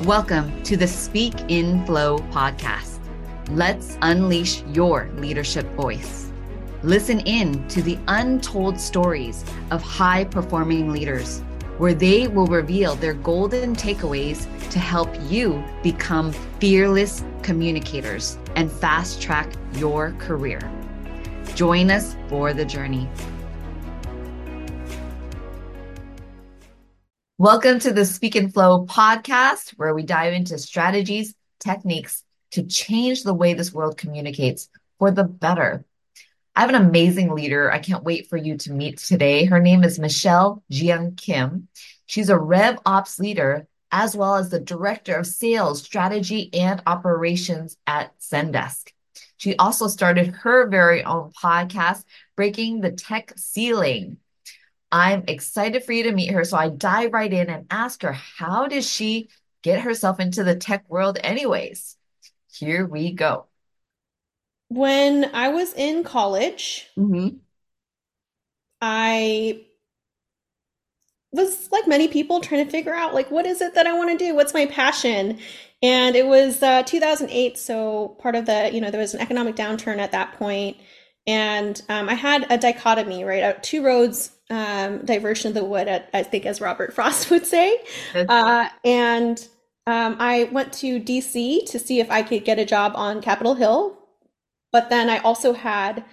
Welcome to the Speak in Flow podcast. Let's unleash your leadership voice. Listen in to the untold stories of high-performing leaders, where they will reveal their golden takeaways to help you become fearless communicators and fast-track your career. Join us for the journey. Welcome to the Speak and Flow podcast, where we dive into strategies, techniques to change the way this world communicates for the better. I have an amazing leader I can't wait for you to meet today. Her name is Michelle Jiang Kim. She's a Rev Ops leader, as well as the Director of Sales, Strategy, and Operations at Zendesk. She also started her very own podcast, Breaking the Tech Ceiling. I'm excited for you to meet her. So I dive right in and ask her, how did she get herself into the tech world anyways? Here we go. When I was in college, I was like many people trying to figure out what is it that I want to do? What's my passion? And it was 2008, so part of there was an economic downturn at that point, and I had a dichotomy, right? Two roads, diversion of the wood, I think, as Robert Frost would say. And I went to DC to see if I could get a job on Capitol Hill, but then I also had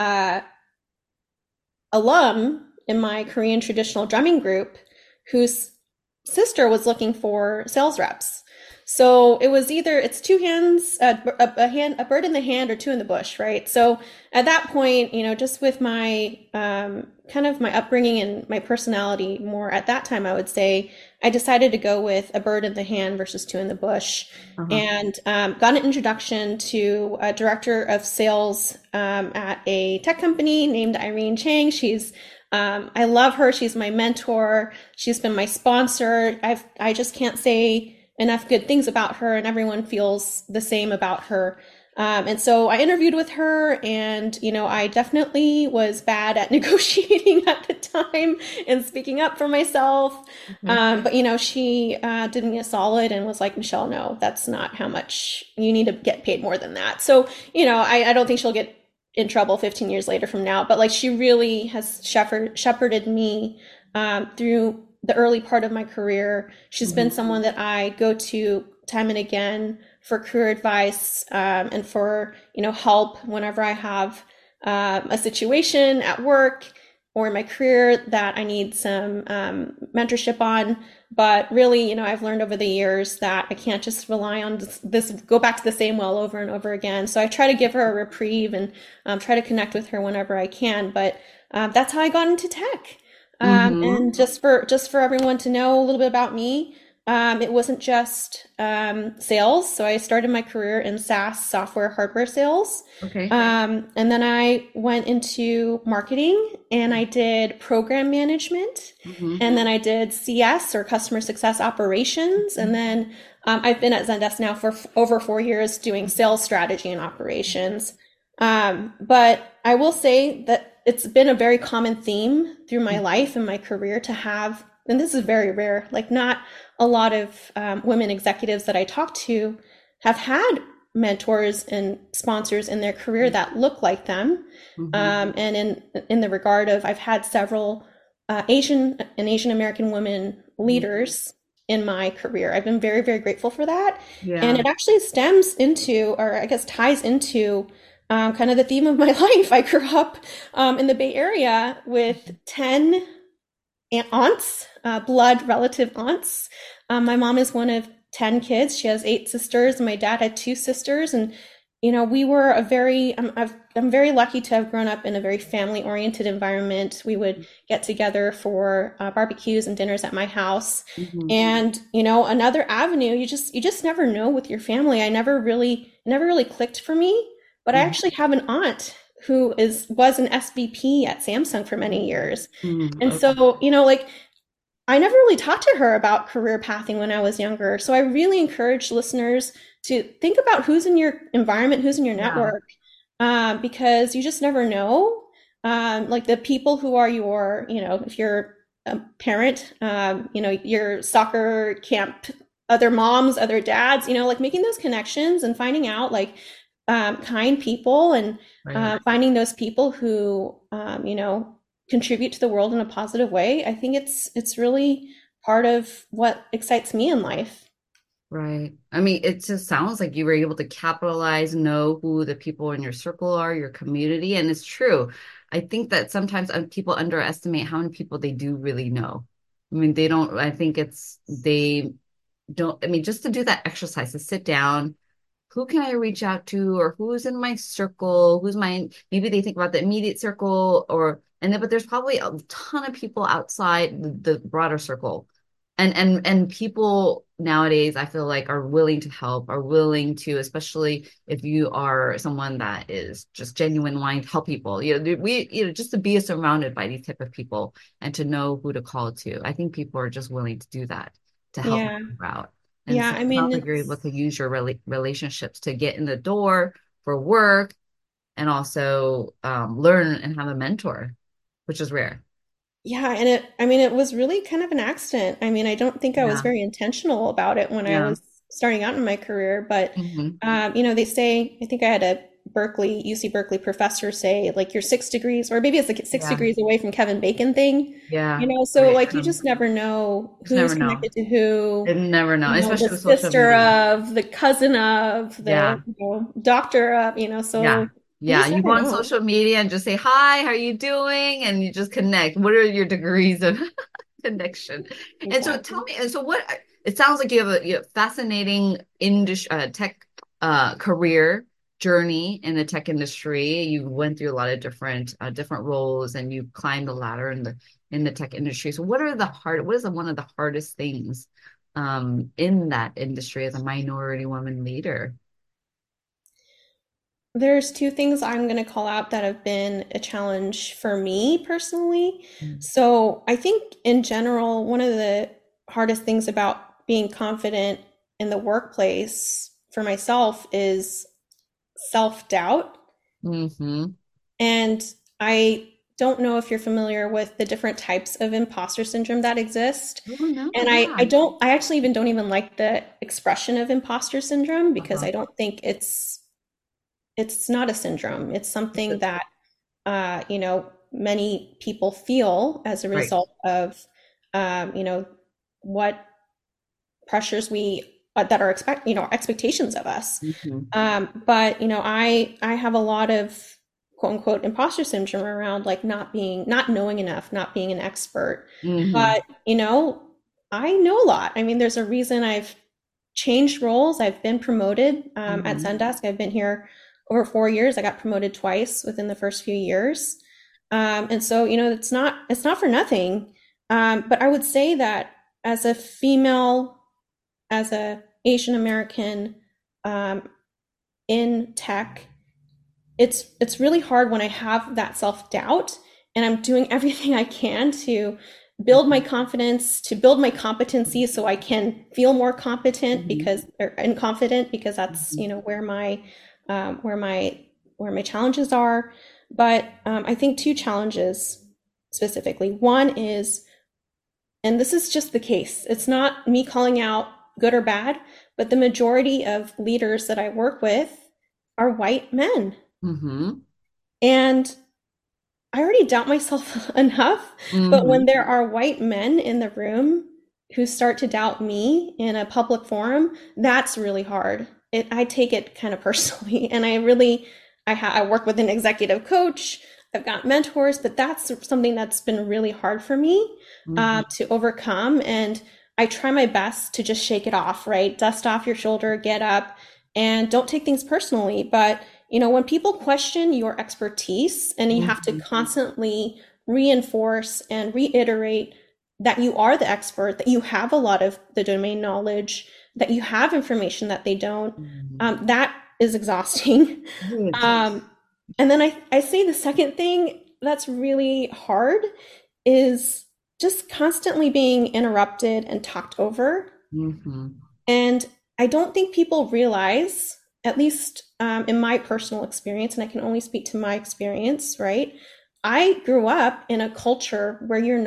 alum in my Korean traditional drumming group whose sister was looking for sales reps. So it was either it's two hands, a bird in the hand, or two in the bush, right? So at that point, just with my kind of my upbringing and my personality more at that time, I would say I decided to go with a bird in the hand versus two in the bush, and got an introduction to a director of sales at a tech company named Irene Chang. I love her. She's my mentor. She's been my sponsor. I just can't say enough good things about her, and everyone feels the same about her. And so I interviewed with her, and, I definitely was bad at negotiating at the time and speaking up for myself. But, she did me a solid and was like, Michelle, no, that's not how much you need to get paid more than that. So, I don't think she'll get in trouble 15 years later from now, but she really has shepherded me through the early part of my career. She's been someone that I go to time and again for career advice, and for, help whenever I have a situation at work or in my career that I need some mentorship on. But really, I've learned over the years that I can't just rely on this, go back to the same well over and over again. So I try to give her a reprieve and try to connect with her whenever I can. But that's how I got into tech. And just for everyone to know a little bit about me, it wasn't just sales. So I started my career in SaaS, software hardware sales. Okay. And then I went into marketing, and I did program management, and then I did CS, or customer success operations. And then I've been at Zendesk now for over 4 years doing sales strategy and operations. But I will say that it's been a very common theme through my life and my career to have, and this is very rare, not a lot of women executives that I talk to have had mentors and sponsors in their career that look like them. And in the regard of, I've had several Asian and Asian American women leaders in my career. I've been very, very grateful for that. Yeah. And it actually stems into, or I guess ties into, kind of the theme of my life. I grew up in the Bay Area with 10 aunts, blood relative aunts. My mom is one of 10 kids. She has 8 sisters, and my dad had 2 sisters. And, we were I'm very lucky to have grown up in a very family oriented environment. We would get together for barbecues and dinners at my house. And, another avenue, you just never know with your family. It never really clicked for me. But I actually have an aunt who was an SVP at Samsung for many years. And so, I never really talked to her about career pathing when I was younger. So I really encourage listeners to think about who's in your environment, who's in your network, because you just never know. The people who are your, if you're a parent, your soccer camp other moms, other dads, like making those connections and finding out like kind people and Right. finding those people who, contribute to the world in a positive way. I think it's really part of what excites me in life. Right. I mean, it just sounds like you were able to capitalize, know who the people in your circle are, your community, and it's true. I think that sometimes people underestimate how many people they do really know. I mean, they don't, I think they don't, I mean, just to do that exercise, to sit down, who can I reach out to, or who's in my circle, maybe they think about the immediate circle, but there's probably a ton of people outside the broader circle. And people nowadays, I feel like, are willing to help, are willing to, especially if you are someone that is just genuine, wanting to help people. Just to be surrounded by these type of people and to know who to call to. I think people are just willing to do that to help Yeah. people out. And Yeah. so I it sounds mean, like you're able to use your relationships to get in the door for work and also learn and have a mentor, which is rare. yeah. And I mean, it was really kind of an accident. I mean, I don't think I was Yeah. very intentional about it when I Yeah. was starting out in my career, but, Hmm. they say, I think I had a UC Berkeley professor say, like, you're 6 degrees, or maybe it's like six Yeah. degrees away from Kevin Bacon thing, Yeah. so Right. like you just never know Just who's never know. connected to who, You never know, the especially with social sister media. of, the cousin of, Yeah. the, doctor of, Yeah. so you Yeah. just You go never on know. social media and just say, hi, how are you doing? And you just connect. What are your degrees of connection? And so tell Exactly. me, and so what, it sounds like you have fascinating industry, tech, career journey in the tech industry. You went through a lot of different roles and you climbed the ladder in the tech industry. So what is one of the hardest things, in that industry as a minority woman leader? There's two things I'm going to call out that have been a challenge for me personally. So I think in general, one of the hardest things about being confident in the workplace for myself is self-doubt. Mm-hmm. And I don't know if you're familiar with the different types of imposter syndrome that exist. Oh no, And I yeah. don't, I actually even don't even like the expression of imposter syndrome because Uh-huh. I don't think it's not a syndrome. It's It's something a- that many people feel as a right. result of what pressures we that are expectations of us. Mm-hmm. But I have a lot of quote unquote imposter syndrome around like not knowing enough, not being an expert. Mm-hmm. But I know a lot. I mean, there's a reason I've changed roles. I've been promoted at Mm-hmm. Zendesk. I've been here over 4 years. I got promoted twice within the first few years, and so it's not for nothing. But I would say that as a female, as a Asian American um, in tech, it's really hard when I have that self doubt, and I'm doing everything I can to build my confidence, to build my competency, so I can feel more competent Mm-hmm. and confident because that's Mm-hmm. where my where my challenges are. But I think two challenges specifically. One is, and this is just the case. It's not me calling out good or bad, but the majority of leaders that I work with are white men. Mm-hmm. And I already doubt myself enough, but when Mm-hmm. there are white men in the room who start to doubt me in a public forum, that's really hard. I take it kind of personally, and I work with an executive coach. I've got mentors, but that's something that's been really hard for me Mm-hmm. to overcome. And I try my best to just shake it off, right? Dust off your shoulder, get up, and don't take things personally. But when people question your expertise and you have to Mm-hmm. constantly reinforce and reiterate that you are the expert, that you have a lot of the domain knowledge, that you have information that they don't, Mm-hmm. that is exhausting. Good. Um, and then I say the second thing that's really hard is just constantly being interrupted and talked over. Mm-hmm. And I don't think people realize, at least in my personal experience, and I can only speak to my experience, right? I grew up in a culture where you're not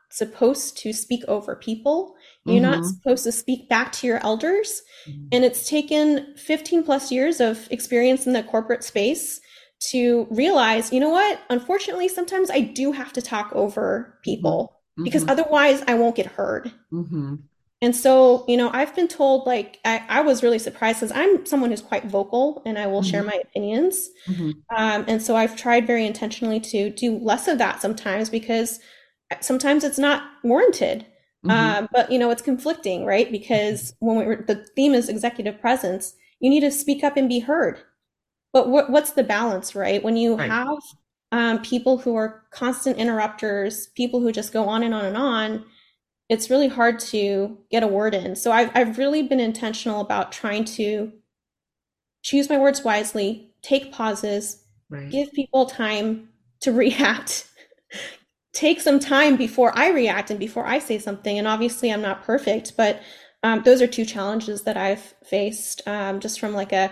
supposed to speak over people. You're not Mm-hmm. supposed to speak back to your elders. Mm-hmm. And it's taken 15 plus years of experience in the corporate space to realize, you know what? Unfortunately, sometimes I do have to talk over Mm-hmm. people because Mm-hmm. otherwise I won't get heard. Mm-hmm. And so, I've been told, like, I was really surprised because I'm someone who's quite vocal and I will share my opinions. Mm-hmm. And so I've tried very intentionally to do less of that sometimes because sometimes it's not warranted. Mm-hmm. But it's conflicting, right? Because when the theme is executive presence, you need to speak up and be heard. But what's the balance, right? When you Right. have people who are constant interrupters, people who just go on and on and on, it's really hard to get a word in. So I've really been intentional about trying to choose my words wisely, take pauses, Right. give people time to react, take some time before I react and before I say something. And obviously, I'm not perfect, but those are two challenges that I've faced just from like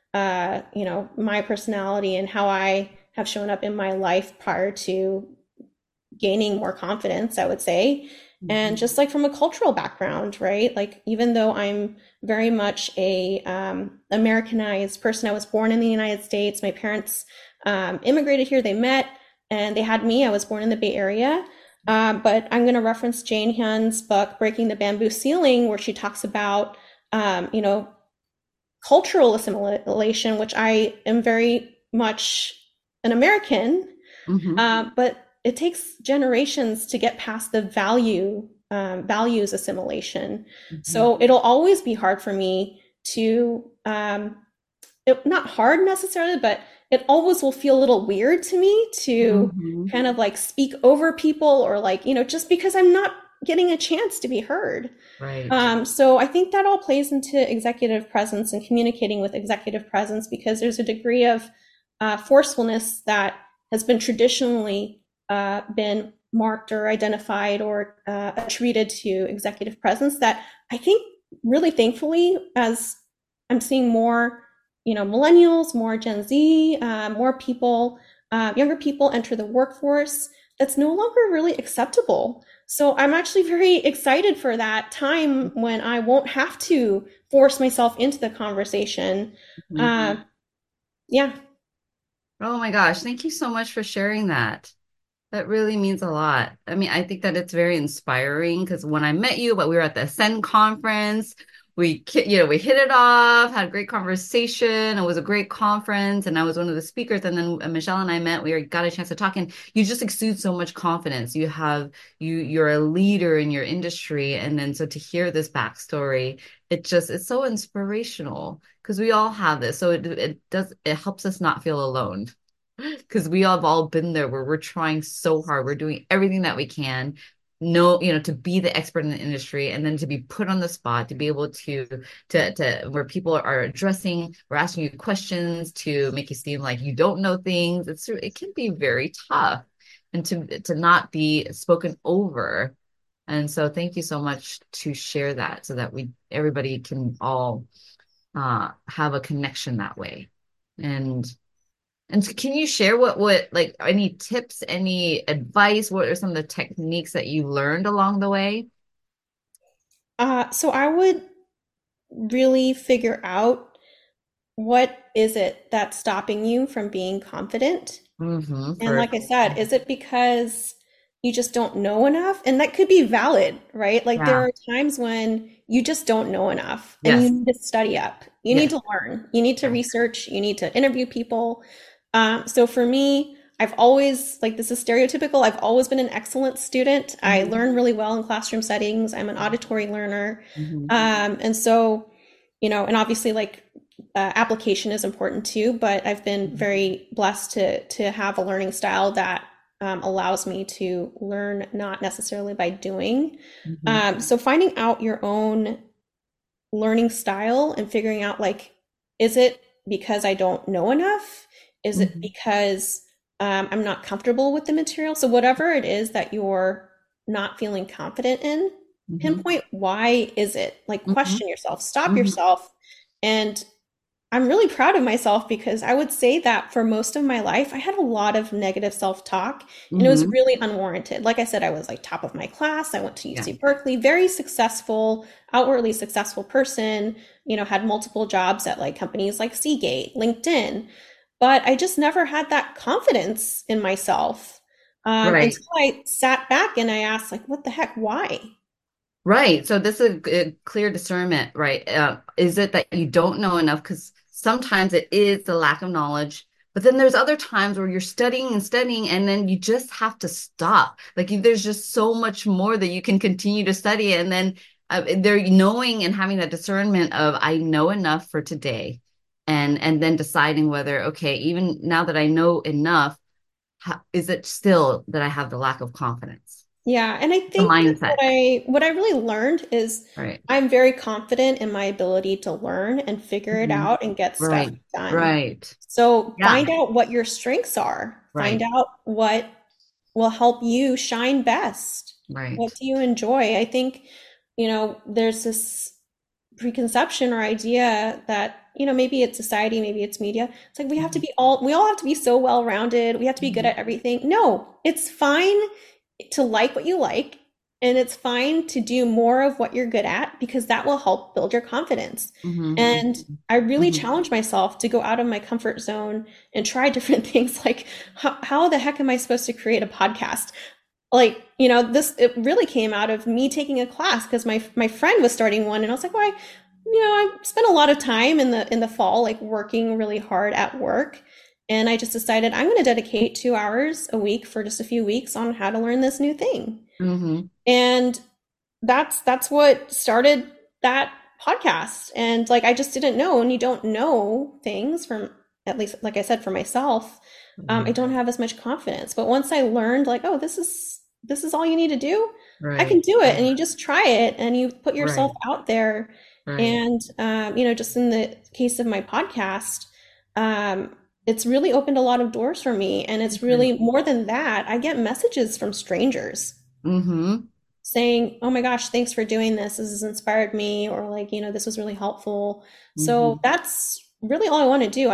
my personality and how I have shown up in my life prior to gaining more confidence, I would say. And Mm-hmm. just like from a cultural background, right? Like, even though I'm very much a Americanized person, I was born in the United States. My parents immigrated here, they met, and they had me. I was born in the Bay Area. But I'm going to reference Jane Hyun's book, Breaking the Bamboo Ceiling, where she talks about, um, you know, cultural assimilation, which I am very much an American, Mm-hmm. but it takes generations to get past the values assimilation. Mm-hmm. So it'll always be hard for me to, not hard necessarily, but it always will feel a little weird to me to Mm-hmm. kind of like speak over people or like, just because I'm not getting a chance to be heard. Right. So I think that all plays into executive presence and communicating with executive presence because there's a degree of forcefulness that has been traditionally been marked or identified or attributed to executive presence that I think really thankfully as I'm seeing more millennials, more Gen Z, more people, younger people enter the workforce, that's no longer really acceptable. So I'm actually very excited for that time when I won't have to force myself into the conversation. Mm-hmm. Uh, yeah. Oh my gosh, thank you so much for sharing that. That really means a lot. I mean, I think that it's very inspiring because when I met you, but we were at the Ascend conference, we hit it off, had a great conversation. It was a great conference, and I was one of the speakers. And then Michelle and I met. Got a chance to talk, and you just exude so much confidence. You're a leader in your industry, and then so to hear this backstory, it's so inspirational because we all have this. So it helps us not feel alone because we have all been there where we're trying so hard. We're doing everything that we can, to be the expert in the industry and then to be put on the spot, to be able to where people are addressing, we're asking you questions to make you seem like you don't know things. It can be very tough and to not be spoken over. And so thank you so much to share that so that everybody can all have a connection that way. And can you share what like any tips, any advice? What are some of the techniques that you learned along the way? So I would really figure out what is it that's stopping you from being confident. Mm-hmm. And For like I said, is it because you just don't know enough? And that could be valid, right? Like there yeah. are times when you just don't know enough and you Yes. need to study up. You need Yes. to learn. You need to Right. research. You need to interview people. So for me, I've always, like this is stereotypical, I've always been an excellent student. I Mm-hmm. learn really well in classroom settings. I'm an auditory learner. Mm-hmm. And so, and obviously like application is important too, but I've been very blessed to have a learning style that allows me to learn not necessarily by doing. Mm-hmm. So finding out your own learning style and figuring out like, is it because I don't know enough? Is it Mm-hmm. because I'm not comfortable with the material? So whatever it is that you're not feeling confident in, Mm-hmm. pinpoint why is it? Like Mm-hmm. question yourself, stop Mm-hmm. yourself, and I'm really proud of myself because I would say that for most of my life, I had a lot of negative self-talk and it was Hmm. really unwarranted. Like I said, I was like top of my class. I went to Yeah. UC Berkeley, very successful, outwardly successful person, had multiple jobs at like companies like Seagate, LinkedIn, but I just never had that confidence in myself Right. until I sat back and I asked, like, what the heck, why? Right. So this is a clear discernment, right? Is it that you don't know enough? Because sometimes it is the lack of knowledge, but then there's other times where you're studying and studying, and then you just have to stop. Like there's just so much more that you can continue to study, and then they're knowing and having that discernment of I know enough for today, and then deciding whether okay, even now that I know enough, is it still that I have the lack of confidence, Yeah, and I the think that mindset, what I really learned is right? I'm very confident in my ability to learn and figure it Mhm. out and get stuff Right, done. right. So Yeah, find out what your strengths are. Find right, out what will help you shine best. right. What do you enjoy? I think, there's this preconception or idea that, maybe it's society, maybe it's media. It's like Mhm, we all have to be so well-rounded. We have to be good mhm, at everything. No, it's fine to like what you like, and it's fine to do more of what you're good at because that will help build your confidence. mhm, And I really mhm, challenge myself to go out of my comfort zone and try different things like how the heck am I supposed to create a podcast? Like, this it really came out of me taking a class because my friend was starting one and I was like, why, I spent a lot of time in the fall like working really hard at work. And I just decided I'm going to dedicate 2 hours a week for just a few weeks on how to learn this new thing. mhm, And that's what started that podcast. And like I just didn't know, and you don't know things from, at least like I said, for myself, I mhm. don't have as much confidence. But once I learned like, oh, this is all you need to do, I can Right, do it. right, And you just try it and you put yourself right, out there. right. And just in the case of my podcast, um, it's really opened a lot of doors for me. And it's Right. really more than that. I get messages from strangers Mhm, saying, "Oh my gosh, thanks for doing this. This has inspired me," or like, this was really helpful. So mhm, that's really all I want to do.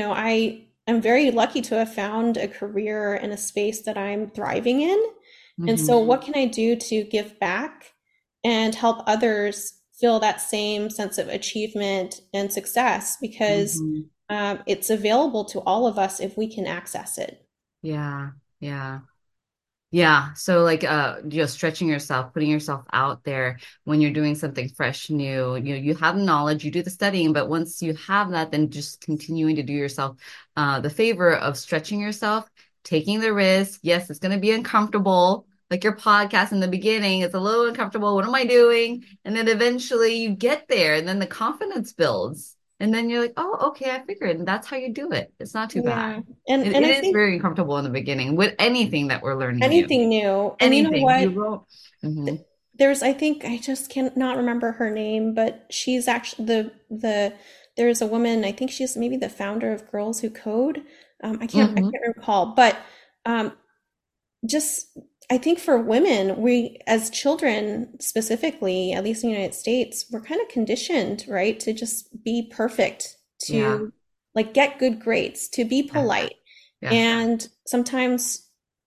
I am very lucky to have found a career in a space that I'm thriving in. And so mhm, what can I do to give back and help others feel that same sense of achievement and success? Because mhm. it's available to all of us if we can access it. Yeah, yeah. Yeah, so like stretching yourself, putting yourself out there when you're doing something fresh, new, you have knowledge, you do the studying, but once you have that, then just continuing to do yourself the favor of stretching yourself, taking the risk. Yes, it's going to be uncomfortable. Like your podcast in the beginning, it's a little uncomfortable. What am I doing? And then eventually you get there, and then the confidence builds. And then you're like, oh, okay, I figured. And that's how you do it. It's not too bad. Yeah. And It and I is think very uncomfortable in the beginning with anything that we're learning new. anything new. And you know Anything. You what? will. Hmm. There's, I think, I just cannot remember her name, but she's actually there's a woman, I think she's maybe the founder of Girls Who Code. I Hmm. can't recall, but um, just I think for women, we as children specifically, at least in the United States, we're kind of conditioned, right, to just be perfect, Yeah. to like get good grades, to be Yeah. polite. Yeah. And sometimes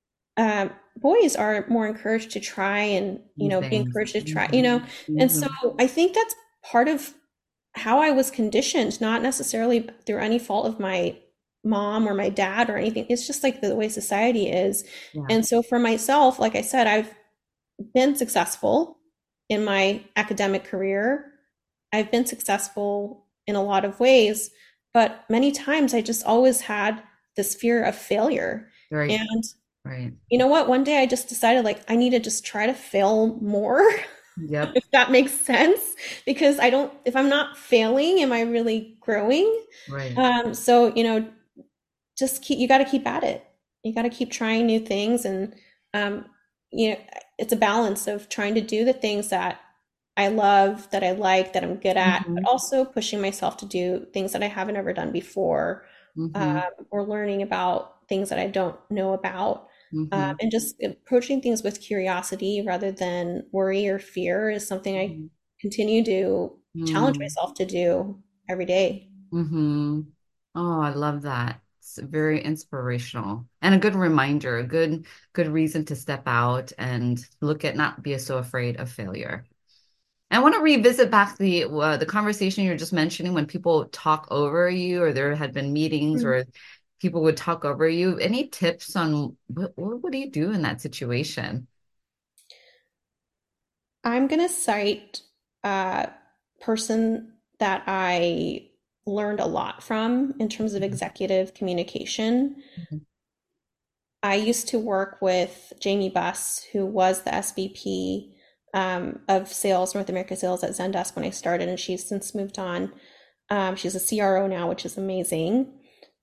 boys are more encouraged to try and These be things. encouraged to try, Hmm. and so Hmm. I think that's part of how I was conditioned, not necessarily through any fault of my mom or my dad or anything. It's just like the way society is. Yeah. And so for myself, like I said, I've been successful in my academic career. I've been successful in a lot of ways, but many times I just always had this fear of failure. Right. And Right. you know what? One day I just decided like I need to just try to fail more, Yep. if that makes sense. Because if I'm not failing, am I really growing? Right. So, you got to keep at it. You got to keep trying new things. And, um, it's a balance of trying to do the things that I love, that I like, that I'm good at, but Hmm. also pushing myself to do things that I haven't ever done before, Hmm. or learning about things that I don't know about. Hmm. And just approaching things with curiosity rather than worry or fear is something I continue to challenge Hmm. myself to do every day. Mm-hmm. Oh, I love that. It's very inspirational and a good reminder, a good reason to step out and look at not be so afraid of failure. I want to revisit back the conversation you're just mentioning when people talk over you, or there had been meetings Mm. where people would talk over you. Any tips on what do you do in that situation? I'm gonna cite a person that I learned a lot from in terms of executive communication. Mhm. I used to work with Jamie Buss, who was the SVP of sales, North America sales at Zendesk when I started, and she's since moved on. She's a CRO now, which is amazing.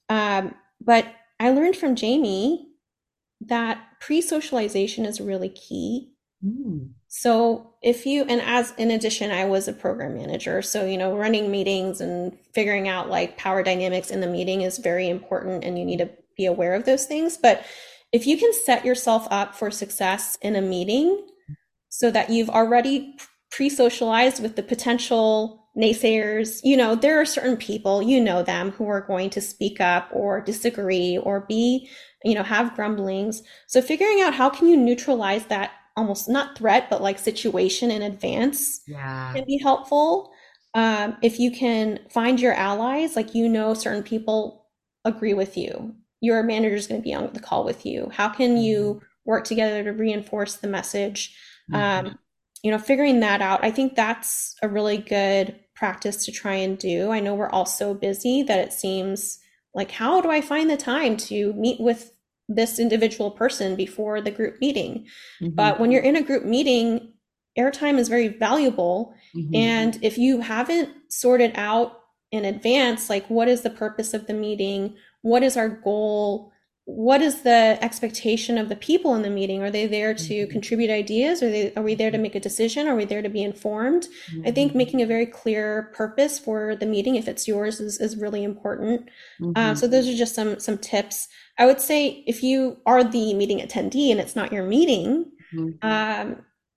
But I learned from Jamie that pre-socialization is really key. Mm. So if you, and as in addition, I was a program manager. So, running meetings and figuring out like power dynamics in the meeting is very important and you need to be aware of those things. But if you can set yourself up for success in a meeting so that you've already pre-socialized with the potential naysayers, there are certain people, them who are going to speak up or disagree or be, have grumblings. So figuring out how can you neutralize that almost not threat, but like situation in advance Yeah. can be helpful. If you can find your allies, like certain people agree with you, your manager is going to be on the call with you. How can Mhm. you work together to reinforce the message? Mhm. Um, Figuring that out, I think that's a really good practice to try and do. I know we're all so busy that it seems like, how do I find the time to meet with this individual person before the group meeting? Mhm. But when you're in a group meeting, airtime is very valuable. Mhm. And if you haven't sorted out in advance, like what is the purpose of the meeting? What is our goal? What is the expectation of the people in the meeting? Are they there to Mhm. contribute ideas? Are we there to make a decision? Are we there to be informed? I think Mhm. making a very clear purpose for the meeting, if it's yours, is really important. Mhm. So those are just some tips. I would say if you are the meeting attendee and it's not your meeting, Mhm. um,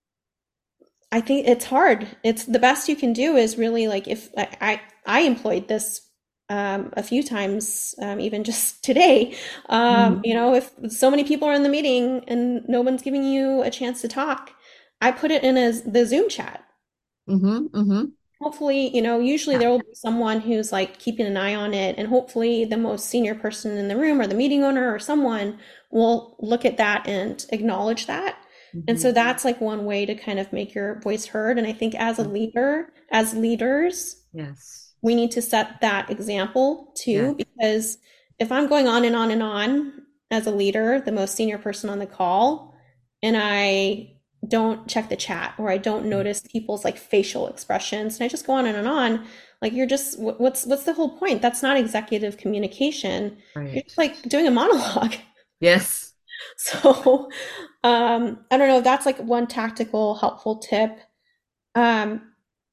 I think it's hard. It's the best you can do is really like if I employed this a few times, even just today. Mhm. If so many people are in the meeting and no one's giving you a chance to talk, I put it in as the Zoom chat. Mhm. Mhm. Hopefully, usually Yeah. there will be someone who's like keeping an eye on it, and hopefully the most senior person in the room or the meeting owner or someone will look at that and acknowledge that. And so Mhm. that's like one way to kind of make your voice heard. And I think as a leader, as leaders, Yes. we need to set that example Yeah. too, because if I'm going on and on and on as a leader, the most senior person on the call, and I don't check the chat or I don't notice people's like facial expressions and I just go on and on, like you're just what's the whole point? That's not executive communication. You're Right. just like doing a monologue. Yes. So I don't know, that's like one tactical helpful tip. Um,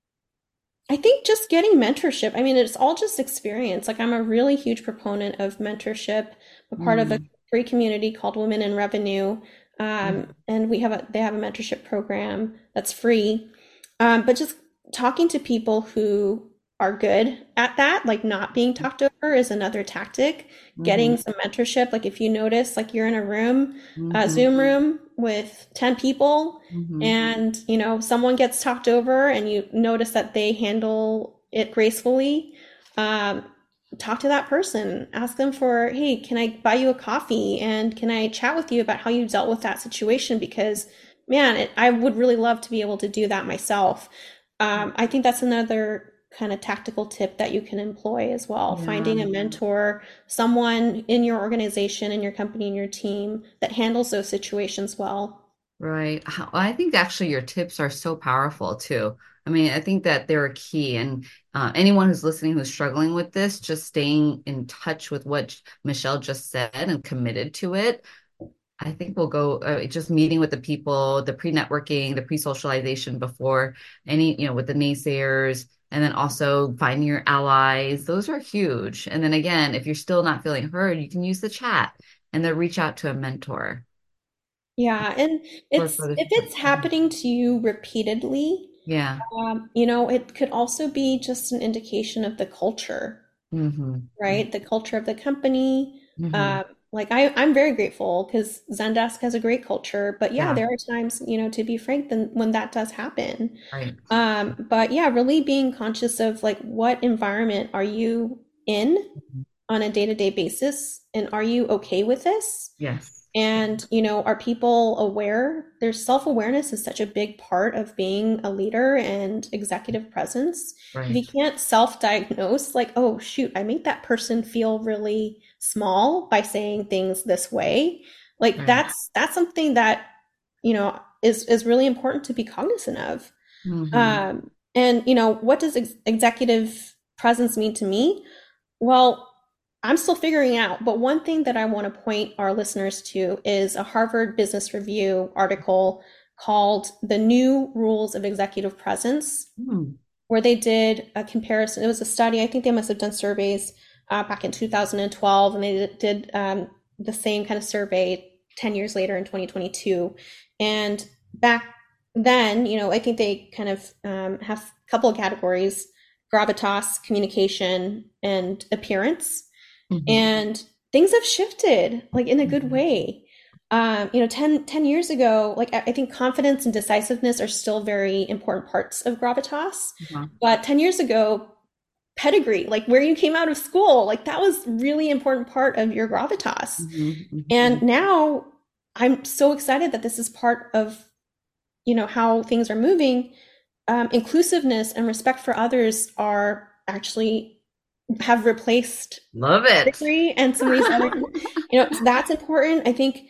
I think just getting mentorship. I mean, it's all just experience. Like, I'm a really huge proponent of mentorship. I'm part of a Mm. free community called Women in Revenue, Mhm. and they have a mentorship program that's free. But just talking to people who are good at that, like not being talked over, is another tactic. Getting Mhm. some mentorship, like if you notice, like you're in a room, a Mhm. Zoom room with 10 people Mhm. and someone gets talked over and you notice that they handle it gracefully, um, talk to that person, ask them for, hey, can I buy you a coffee and can I chat with you about how you dealt with that situation, because man, I would really love to be able to do that myself. I think that's another kind of tactical tip that you can employ as well, Yeah. finding a mentor, someone in your organization, in your company, in your team that handles those situations well. Right. I think actually your tips are so powerful too. I mean, I think that they're a key, and anyone who's listening who's struggling with this, just staying in touch with what Michelle just said and committed to it. I think we'll go just meeting with the people, the pre-networking, the pre-socialization before any, with the naysayers, and then also finding your allies. Those are huge. And then again, if you're still not feeling heard, you can use the chat and then reach out to a mentor Yeah, and for it's further if support. it's happening to you repeatedly, Yeah. it could also be just an indication of the culture. Mm-hmm. right? The culture of the company. Mm-hmm. I'm very grateful because Zendesk has a great culture. But yeah, Yeah. there are times, to be frank, then when that does happen. Right. But yeah, really being conscious of like what environment are you in on a day-to-day basis, and are you okay with this? Yes. And, are people aware? Their self-awareness is such a big part of being a leader and executive presence. If you Right. can't self-diagnose, like, oh, shoot, I made that person feel really small by saying things this way, like Right. that's something that, is really important to be cognizant of. Mm-hmm. And, what does executive presence mean to me? Well, I'm still figuring out, but one thing that I want to point our listeners to is a Harvard Business Review article called The New Rules of Executive Presence, Mm-hmm. where they did a comparison. It was a study, I think they must have done surveys back in 2012, and they did the same kind of survey 10 years later in 2022. And back then, I think they kind of have a couple of categories: gravitas, communication, and appearance. Mm-hmm. And things have shifted like in a good Mm-hmm. way. 10 years ago, like I think confidence and decisiveness are still very important parts of gravitas. Uh-huh. But 10 years ago, pedigree, like where you came out of school, like that was really important part of your gravitas. Mm-hmm. Mm-hmm. And now I'm so excited that this is part of, how things are moving. Inclusiveness and respect for others are actually have replaced Love it. degree and some of these other, so that's important. I think,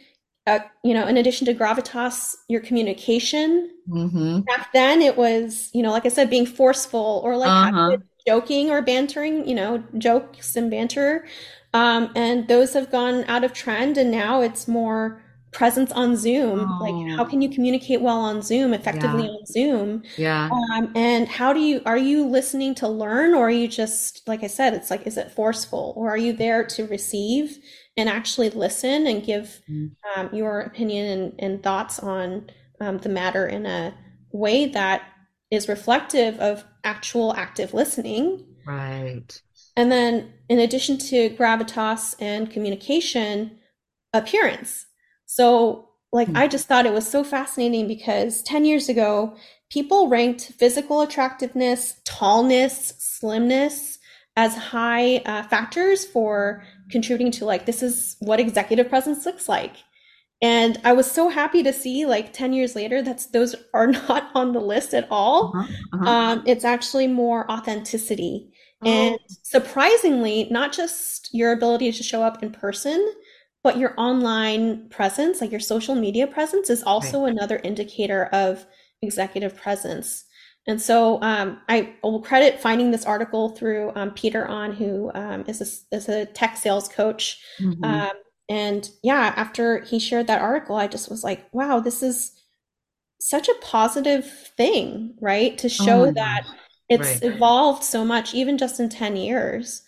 in addition to gravitas, your communication. Mm-hmm. Back then, it was, like I said, being forceful or like having Uh-huh. a joking or bantering, jokes and banter. And those have gone out of trend, and now it's more presence on Zoom. Like, how Oh, can you communicate well on Zoom, effectively yeah. on Zoom? Yeah. And are you listening to learn, or are you just, like I said, it's like, is it forceful, or are you there to receive and actually listen and give Mm. your opinion and thoughts on the matter in a way that is reflective of actual active listening? Right. And then, in addition to gravitas and communication, appearance. So, like, Mm. I just thought it was so fascinating because 10 years ago, people ranked physical attractiveness, tallness, slimness as high factors for contributing to, like, this is what executive presence looks like. And I was so happy to see, like, 10 years later, those are not on the list at all. Uh-huh. Uh-huh. It's actually more authenticity. And Oh, surprisingly, not just your ability to show up in person, but your online presence, like your social media presence, is right. also another indicator of executive presence. And so I will credit finding this article through Peter On, who is a tech sales coach. Mm-hmm. Um, and yeah, after he shared that article, I just was like, wow, this is such a positive thing, right? To Oh show my that gosh. it's Right. evolved so much, even just in 10 years.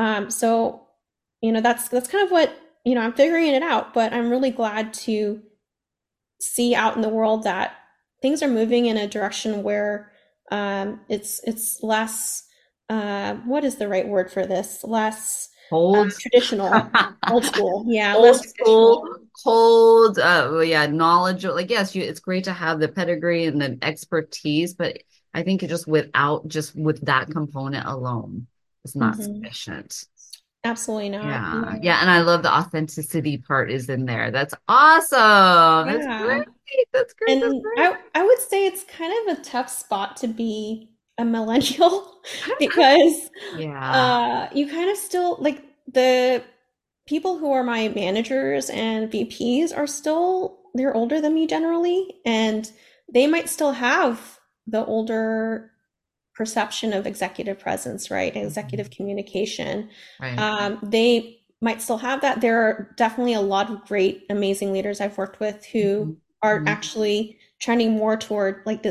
So, that's kind of what, I'm figuring it out, but I'm really glad to see out in the world that things are moving in a direction where it's less, what is the right word for this? Less Cold. traditional, old school. Yeah, less Old traditional. school, cold, well, yeah, knowledge. Like, yes, it's great to have the pedigree and the expertise, but I think just with that component alone, it's not Mhm. sufficient. Absolutely not. Yeah. No. Yeah. And I love the authenticity part is in there. That's awesome. That's Yeah. great. That's great. That's And I would say it's kind of a tough spot to be a millennial great. because Yeah. you kind of still like the people who are my managers and VPs are still they're older than me generally, and they might still have the older perception of executive presence, right? Executive Mhm. communication. Right. They might still have that. There are definitely a lot of great, amazing leaders I've worked with who Mhm. are Mhm. actually trending more toward like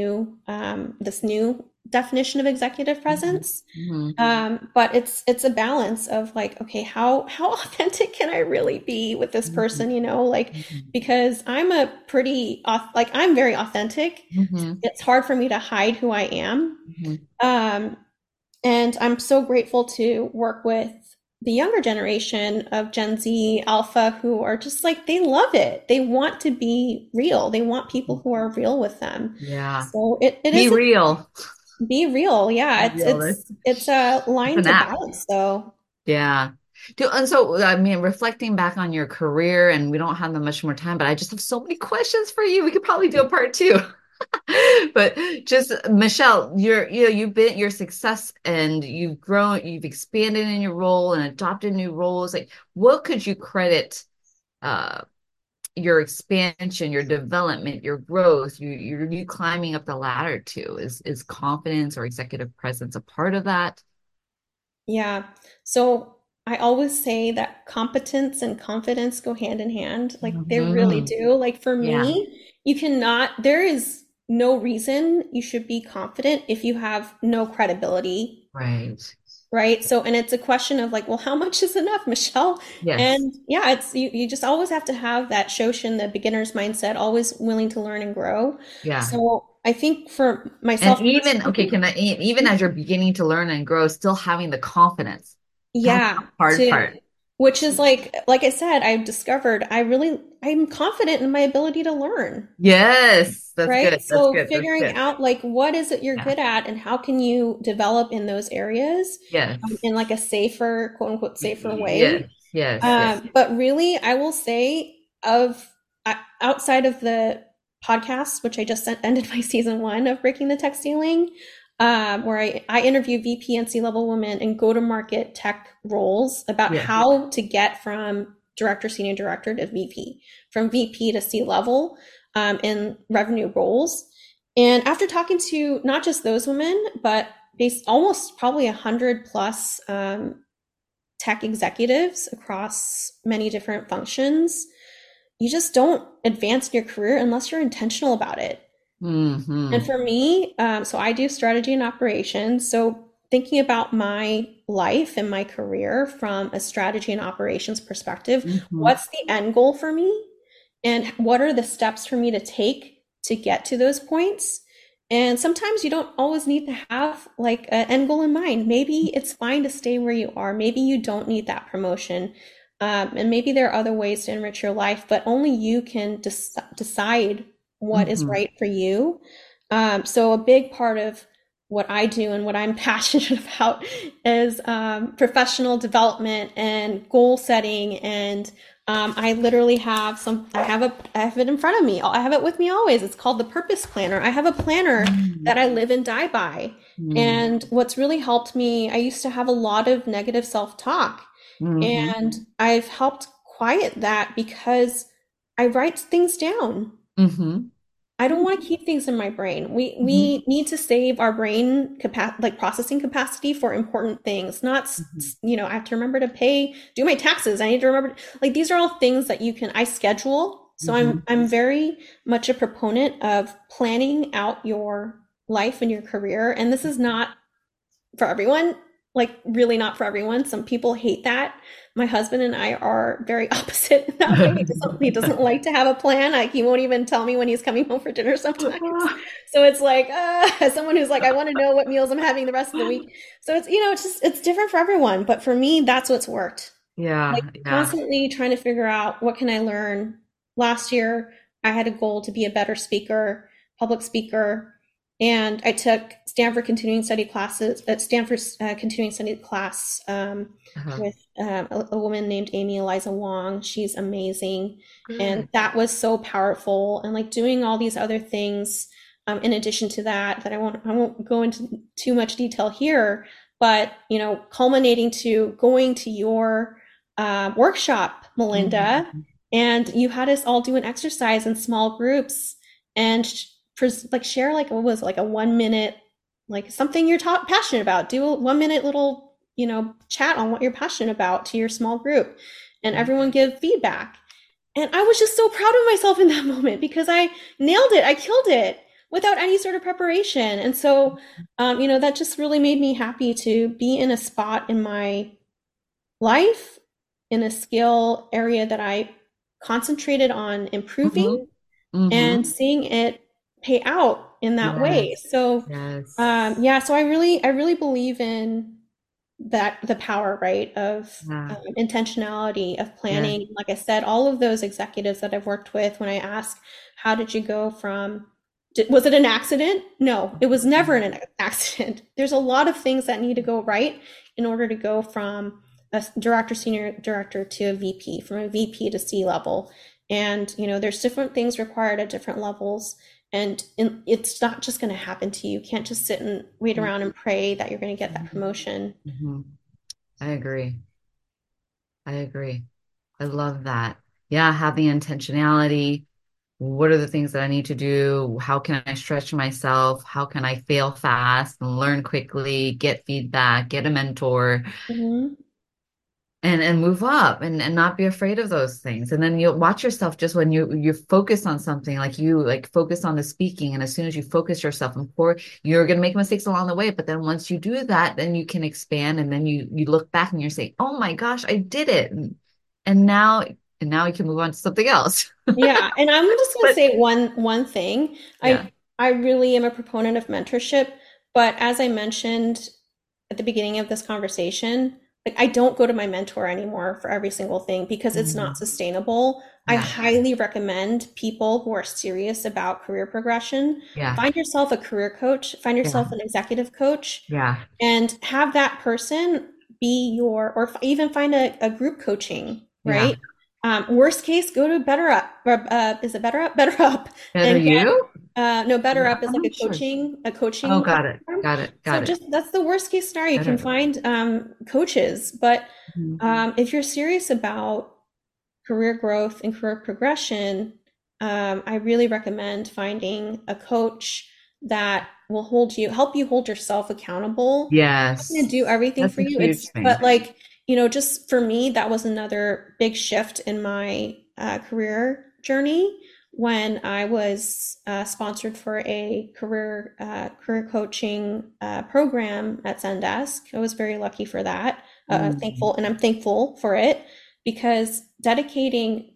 this new definition of executive Mhm. presence. Mhm. But it's a balance of like, okay, how authentic can I really be with this Mhm. person? Like Mhm. because like I'm very authentic. Mhm. It's hard for me to hide who I am. Mhm. Um, And I'm so grateful to work with the younger generation of Gen Z Alpha who are just like, they love it. They want to be real. They want people who are real with them. Yeah. So it Be is a real. be real. Yeah, Be it's real. it's a It's line an to act. balance though. Yeah. And so, I mean, reflecting back on your career, and we don't have that much more time, but I just have so many questions for you. We could probably do a part two. But just Michelle, you've been your success and you've grown, you've expanded in your role and adopted new roles. Like, what could you credit uh your expansion, your development, your growth, you climbing up the ladder to? Is confidence or executive presence a part of that? Yeah. So I always say that competence and confidence go hand in hand. Like they really Hmm. do. Like for Yeah. me, you cannot, there is no reason you should be confident if you have no credibility, Right. right? So, and it's a question of like, well, how much is enough, Michelle? Yes. And yeah, it's you just always have to have that Shoshin, the beginner's mindset, always willing to learn and grow. Yeah. So I think for And myself even, okay, personally, even as you're beginning to learn and grow, still having the confidence. That's the yeah, hard to part. which is like I said, I've discovered I'm confident in my ability to learn, Yes, that's right? good. That's So good. That's figuring good. out like what is it you're Yeah. good at and how can you develop in those areas Yes. in like a safer, quote unquote, safer way. Yes. Yes. Yes. But really, I will say of outside of the podcast, which I just ended my season one of Breaking the Tech Ceiling, where I interview VP and C-level women in go-to-market tech roles about Yeah. how to get from director, senior director to VP, from VP to C-level in revenue roles. And after talking to not just those women, but based almost probably 100 plus tech executives across many different functions, you just don't advance in your career unless you're intentional about it. And Hmm. for me, so I do strategy and operations. So thinking about my life and my career from a strategy and operations perspective, Hmm. what's the end goal for me? And what are the steps for me to take to get to those points? And sometimes you don't always need to have like an end goal in mind. Maybe it's fine to stay where you are. Maybe you don't need that promotion. And maybe there are other ways to enrich your life, but only you can decide what is Hmm. right for you. So a big part of what I do and what I'm passionate about is professional development and goal setting. And I literally have I have it in front of me. I have it with me always. It's called the Purpose Planner. I have a planner that I live and die by. Hmm. And what's really helped me, I used to have a lot of negative self-talk, Hmm. and I've helped quiet that because I write things down. Hmm. I don't want to keep things in my brain. Hmm. We need to save our brain like processing capacity for important things. Not I have to remember to do my taxes. I need to remember like these are all things that you can I schedule. So Hmm. I'm very much a proponent of planning out your life and your career. And this is not for everyone, like really not for everyone. Some people hate that. My husband and I are very opposite in that way. He doesn't like to have a plan. Like he won't even tell me when he's coming home for dinner sometimes. So it's like, as someone who's like, I want to know what meals I'm having the rest of the week. So it's, it's just, it's different for everyone. But for me, that's what's worked. Like Yeah. Yeah. constantly trying to figure out what can I learn. Last year, I had a goal to be a better speaker, public speaker, and I took Stanford continuing study classes at Stanford's continuing study class Uh-huh. with a woman named Amy Eliza Wong. She's amazing, and Good. that was so powerful. And like doing all these other things in addition to that, that I won't go into too much detail here, but culminating to going to your workshop, Melinda, Mhm. and you had us all do an exercise in small groups and like share like what was it, like a 1 minute like something you're passionate about. Do a 1 minute little chat on what you're passionate about to your small group, and everyone give feedback. And I was just so proud of myself in that moment because I nailed it. I killed it without any sort of preparation. And so, that just really made me happy to be in a spot in my life, in a skill area that I concentrated on Mhm. improving and Mhm. seeing it pay out. in that way. Yes. So, Yes. yeah, so I really believe in that the power, right, of Yeah. intentionality, of Yes. planning. Like I said, all of those executives that I've worked with, when I ask, how did you go from, was it an accident? No, it was never an accident. There's a lot of things that need to go right in order to go from a director, senior director to a VP, from a VP to C level. And, there's different things required at different levels. And it's not just going to happen to you. You can't just sit and wait around and pray that you're going to get that promotion. Mhm. I agree. I agree. I love that. Yeah, have the intentionality. What are the things that I need to do? How can I stretch myself? How can I fail fast and learn quickly, get feedback, get a mentor, Hmm. and move up and not be afraid of those things. And then you'll watch yourself just when you focus on something, like you like focus on the speaking. And as soon as you focus yourself and pour, you're gonna make mistakes along the way. But then once you do that, then you can expand and then you look back and you're saying, oh my gosh, I did it. And now you can move on to something else. Yeah, and I'm just going to But say one thing. yeah. I really am a proponent of mentorship, but as I mentioned at the beginning of this conversation, like I don't go to my mentor anymore for every single thing because it's not Mhm. sustainable. I Yeah. highly recommend people who are serious about career progression, Yeah. find yourself a career coach, find Yeah. yourself an executive coach, Yeah. and have that person be your, or even find a group coaching, Yeah. right? Worst case, go to Better Up. Is it Better Up? Better Up, Better and get you? no, Better Up is I'm like not sure. a Oh, coaching got it. platform. Got it. So Got it. just that's the worst case scenario. You can Better. find coaches, but Mhm. if you're serious about career growth and career progression, I really recommend finding a coach that will help you hold yourself accountable. I'm going to Yes. do everything That's for a you. huge But thing. like, just for me, that was another big shift in my career journey when I was sponsored for a career coaching program at Zendesk. I was very lucky for that. Mm. Thankful, and I'm thankful for it because dedicating,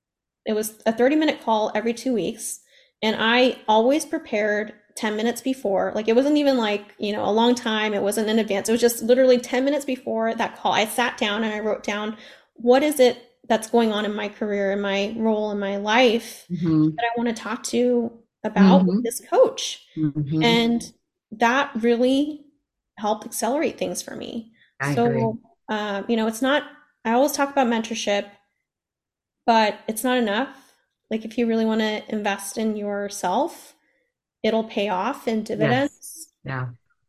it was a 30-minute call every 2 weeks, and I always prepared 10 minutes before. Like it wasn't even like, a long time, it wasn't in advance, it was just literally 10 minutes before that call. I sat down and I wrote down, what is it that's going on in my career, in my role, in my life, Hmm. that I want to talk to about with Hmm. this coach. Hmm. And that really helped accelerate things for me. I agree. So, it's not, I always talk about mentorship, but it's not enough. Like if you really want to invest in yourself, it'll pay off in Yes. dividends. Yeah.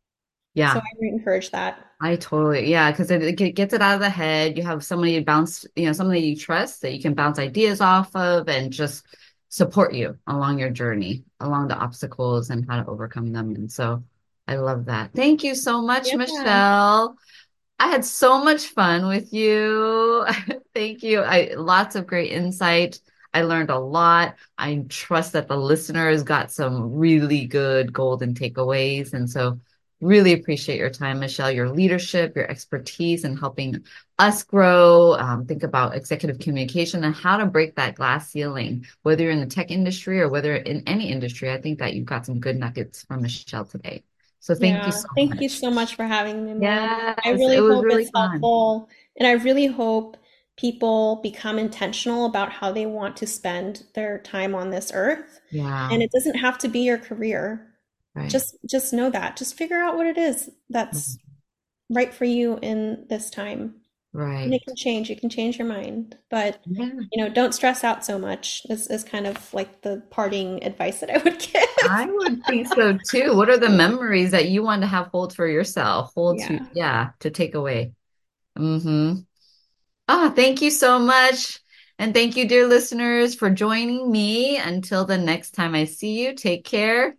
So Yeah. I would encourage that. I totally, yeah, because it gets it out of the head. You have somebody to bounce, somebody you trust that you can bounce ideas off of and just support you along your journey, along the obstacles and how to overcome them. And so I love that. Thank you so much, Yeah. Michelle. I had so much fun with you. Thank you. Lots of great insight. I learned a lot. I trust that the listeners got some really good golden takeaways. And so really appreciate your time, Michelle, your leadership, your expertise in helping us grow, think about executive communication and how to break that glass ceiling, whether you're in the tech industry or whether in any industry. I think that you've got some good nuggets from Michelle today. So thank you Yeah. so Thank you much. so much for having me, Mom. I Yes, it really was hope really it's fun. helpful. And I really hope people become intentional about how they want to spend their time on this earth. Yeah, And it doesn't have to be your career. right. Just know that. Just figure out what it is that's right for you in this time. And it Right. can change. You can change your mind. But, Yeah, don't stress out so much is kind of like the parting advice that I would give. I would think so too. What are the memories that you want to have hold for yourself? Hold to, Yeah. yeah, to take away. Mm-hmm. Ah, thank you so much. And thank you, dear listeners, for joining me. Until the next time I see you, take care.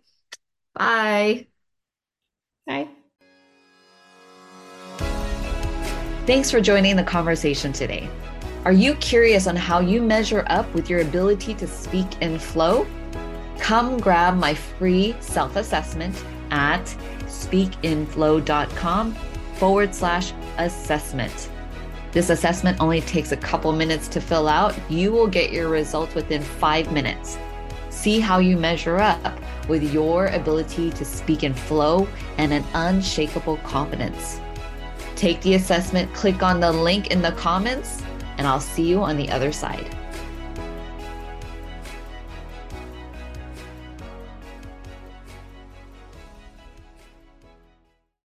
Bye. Bye. Thanks for joining the conversation today. Are you curious on how you measure up with your ability to speak in flow? Come grab my free self-assessment at speakinflow.com/assessment. This assessment only takes a couple minutes to fill out. You will get your results within 5 minutes. See how you measure up with your ability to speak in flow and an unshakable confidence. Take the assessment, click on the link in the comments, and I'll see you on the other side.